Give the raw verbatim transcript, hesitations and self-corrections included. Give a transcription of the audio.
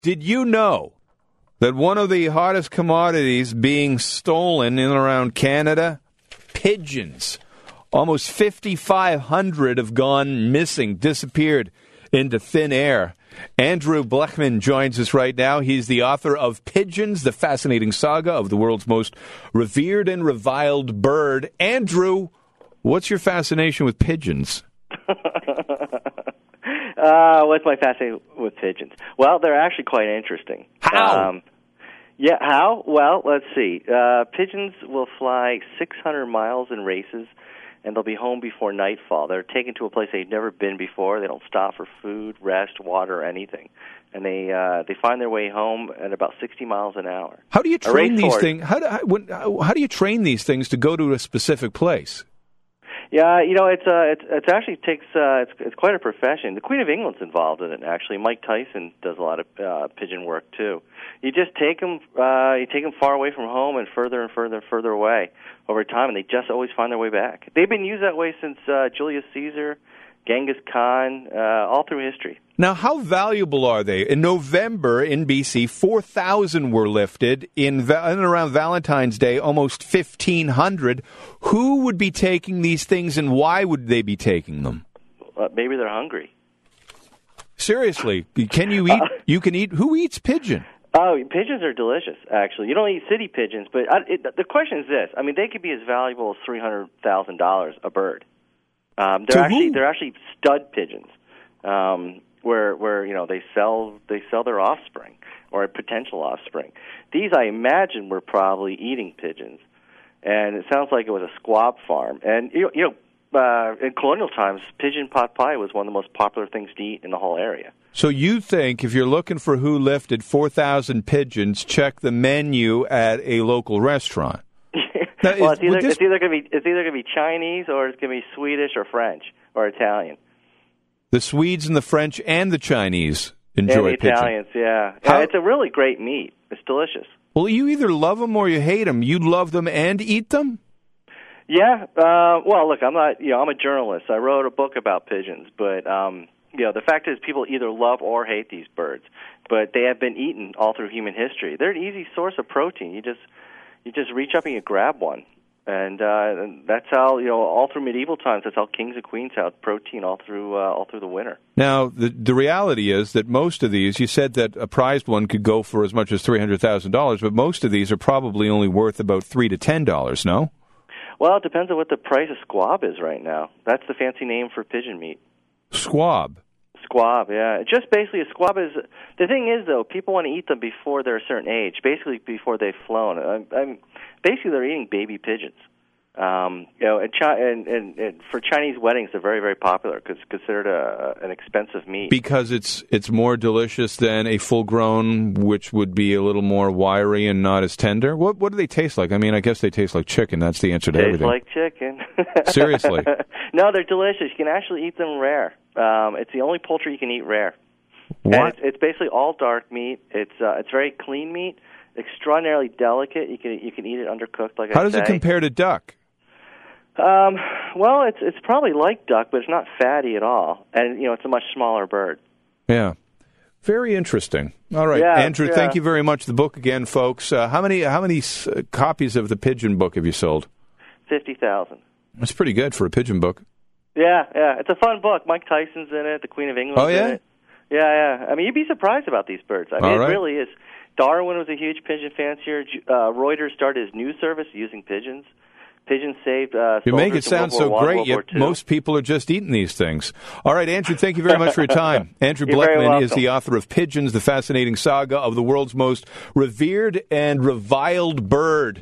Did you know that one of the hottest commodities being stolen in and around Canada? Pigeons. Almost fifty-five hundred have gone missing, disappeared into thin air. Andrew Blechman joins us right now. He's the author of Pigeons, the fascinating saga of the world's most revered and reviled bird. Andrew, what's your fascination with pigeons? Uh, what's my fascination with pigeons? Well, they're actually quite interesting. How? Um, yeah, how? Well, let's see. Uh, pigeons will fly six hundred miles in races, and they'll be home before nightfall. They're taken to a place they've never been before. They don't stop for food, rest, water, or anything. And they uh, they find their way home at about sixty miles an hour. How do you train these things? How do, how, when, how do you train these things to go to a specific place? Yeah, you know, it's uh, it's it's actually takes uh, it's it's quite a profession. The Queen of England's involved in it. Actually, Mike Tyson does a lot of uh, pigeon work too. You just take them, uh, you take them far away from home and further and further and further away over time, and they just always find their way back. They've been used that way since uh, Julius Caesar, Genghis Khan, uh, all through history. Now, how valuable are they? In November in B C, four thousand were lifted. In, in and around Valentine's Day, almost fifteen hundred. Who would be taking these things, and why would they be taking them? Uh, maybe they're hungry. Seriously, can you eat? You can eat. Who eats pigeon? Oh, pigeons are delicious, actually. You don't eat city pigeons, but I, it, the question is this. I mean, they could be as valuable as three hundred thousand dollars a bird. Um, they're To actually who? they're actually stud pigeons. Um Where, where you know they sell they sell their offspring or potential offspring. These, I imagine, were probably eating pigeons, and it sounds like it was a squab farm. And you, you know, uh, in colonial times, pigeon pot pie was one of the most popular things to eat in the whole area. So you think if you're looking for who lifted four thousand pigeons, check the menu at a local restaurant. Now, well, is, it's either this... it's either going to be it's either going to be Chinese or it's going to be Swedish or French or Italian. The Swedes and the French and the Chinese enjoy and the pigeon. Italians, yeah. How... yeah. It's a really great meat. It's delicious. Well, you either love them or you hate them. You love them and eat them? Yeah. Uh, well, look, I'm not. You know, I'm a journalist. I wrote a book about pigeons, but um, you know, the fact is, people either love or hate these birds. But they have been eaten all through human history. They're an easy source of protein. You just you just reach up and you grab one. And, uh, and that's how, you know, all through medieval times, that's how kings and queens had protein all through uh, all through the winter. Now, the the reality is that most of these, you said that a prized one could go for as much as three hundred thousand dollars, but most of these are probably only worth about three to ten dollars, no? Well, it depends on what the price of squab is right now. That's the fancy name for pigeon meat. Squab? Squab, yeah. Just basically, a squab is... The thing is, though, people want to eat them before they're a certain age, basically before they've flown. I'm, I'm, basically, they're eating baby pigeons. Um, you know, and, Chi- and, and, and for Chinese weddings, they're very, very popular because it's considered a, an expensive meat. Because it's it's more delicious than a full-grown, which would be a little more wiry and not as tender? What what do they taste like? I mean, I guess they taste like chicken. That's the answer to Tastes everything. like chicken. Seriously? No, they're delicious. You can actually eat them rare. Um, it's the only poultry you can eat rare. What? And it's, it's basically all dark meat. It's uh, it's very clean meat, extraordinarily delicate. You can you can eat it undercooked, like How I does say. it compare to duck? Um, well, it's it's probably like duck, but it's not fatty at all, and you know it's a much smaller bird. Yeah, very interesting. All right, yeah, Andrew, yeah. thank you very much. The book again, folks. Uh, how many how many uh, copies of the Pigeon book have you sold? Fifty thousand. That's pretty good for a pigeon book. Yeah, yeah, it's a fun book. Mike Tyson's in it. The Queen of England's Oh, yeah? in it. Yeah, yeah. I mean, you'd be surprised about these birds. I mean, All it right. really is. Darwin was a huge pigeon fancier. Uh, Reuters started his news service using pigeons. Pigeons saved uh, You make soldiers it sound in World so War One, great, World War yet Two. most people are just eating these things. All right, Andrew, thank you very much for your time. Andrew You're very Blechman is welcome. the author of Pigeons, the fascinating saga of the world's most revered and reviled bird.